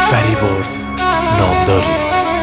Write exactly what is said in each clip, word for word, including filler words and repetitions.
فریبرز نامداری.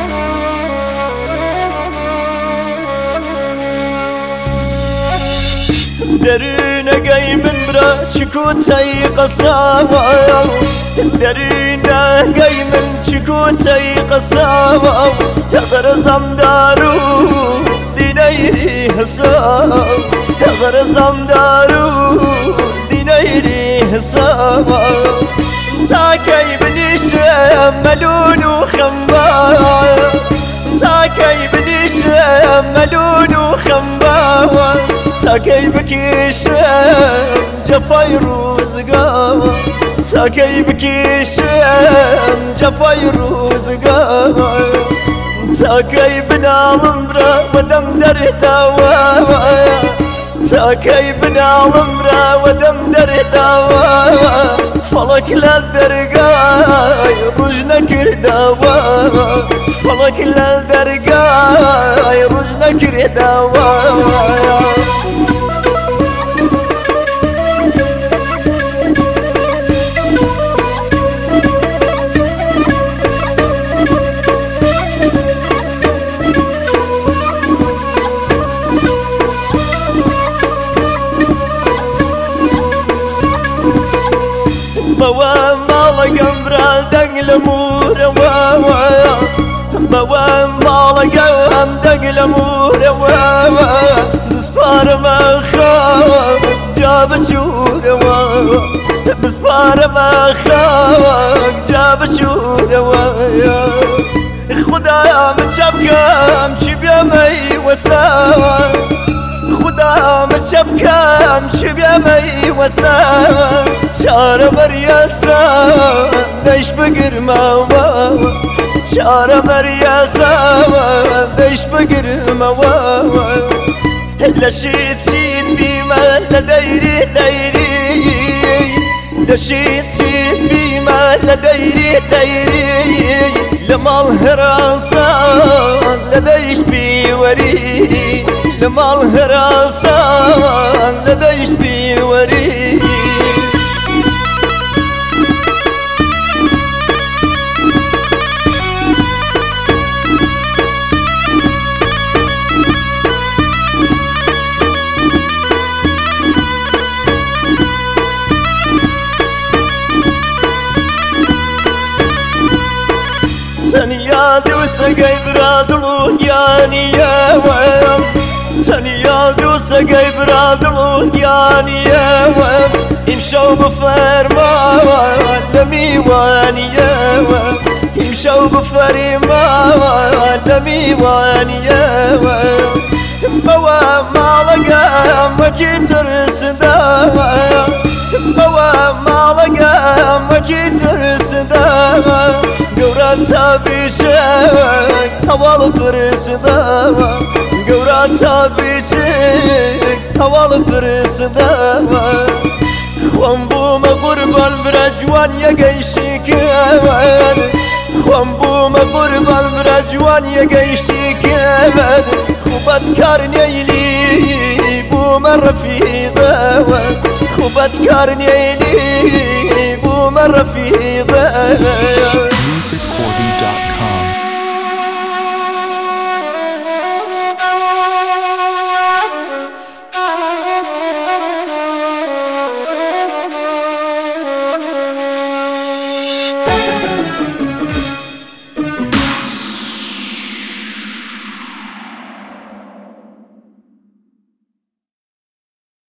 درين قايم برا شكوتي قصاوة درين قايم شكوتي قصاوة يغر زمدارو دينيري حساب يغر زمدارو دينيري حساب تاكي بني شملون وخمبا تاكي بني شملون وخمبا تاكي بكيشم جفاي روزقاوة تاكي بكيشم جفاي روزقاوة تاكي بنا الامرا ودم در دواوة تاكي بنا الامرا ودم در دواوة فلك للدرقاي رجنا كرداوة فلك للدرقاي رجنا كرداوة بوام مالك امبرال دقل مورا واوا بوام مالك ام دقل مورا واوا بسبار ما خاف جاب شورا واوا بسبار ما خاف جاب شورا واوا خدا متشبكم شبيا مي وساوا خدا متشبكم شبيا مي وساوا شارة مرياسا دش بقر مواوا شارة مرياسا دش بقر مواوا لشيت شيت بما لديري ديري لشيت شيت بما لديري ديري لما الهراسان لديش بيوري لما الهراسان لديش بيوري تنيا دوسا قيبرا دلو يعني يا وام تنيا دوسا قيبرا دلو يعني يا وام امشوا بفرما لمي واني يا وام امشوا بفرما لمي واني يا وام بوام مالقام وكي ترسدا بوام مالقام وكي ترسدا قورا بيشك هوال فرسدا قورا بيشك هوال فرسدا خوان بوما قربان برجوان يقيشك خوان بوما قربان برجوان يقيشك خوبت كارنيلي بوما رفيقا خوبت كارنيلي بوما رفيقا music corby dot